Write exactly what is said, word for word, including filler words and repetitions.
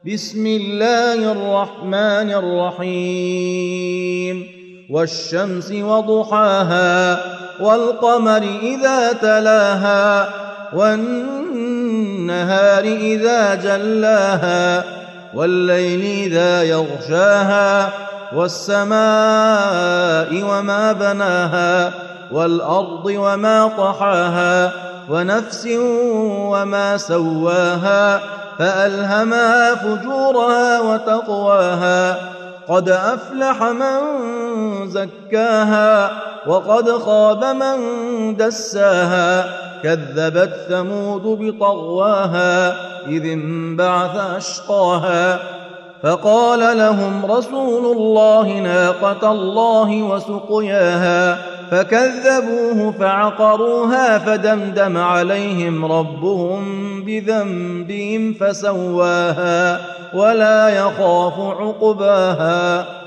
بسم الله الرحمن الرحيم والشمس وضحاها والقمر إذا تلاها والنهار إذا جلاها والليل إذا يغشاها والسماء وما بناها والأرض وما طحاها ونفس وما سواها فألهمها فجورها وتقواها قد أفلح من زكاها وقد خاب من دساها كذبت ثمود بطغواها إذ انبعث أشقاها فقال لهم رسول الله ناقة الله وسقياها فكذبوه فعقروها فدمدم عليهم ربهم بذنبهم فسواها ولا يخاف عقباها.